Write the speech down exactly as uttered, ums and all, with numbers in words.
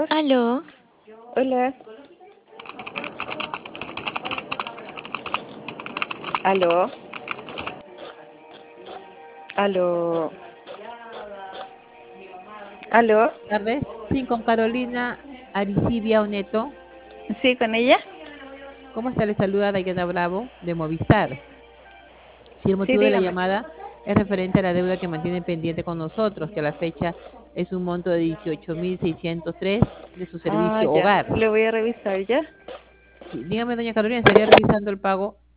Aló, Hola, aló, aló, aló. Tardes, sí, con Carolina Aricibia Oneto. Sí, con ella. ¿Cómo está? Le saluda Dayana Bravo de Movistar. Si el Sí, motivo de la dígame. llamada es referente a la deuda que mantiene pendiente con nosotros, que a la fecha es un monto de dieciocho mil seiscientos tres de su Ah, servicio ya. hogar. Le voy a revisar ya. Sí, dígame, doña Carolina, ¿estaría realizando el pago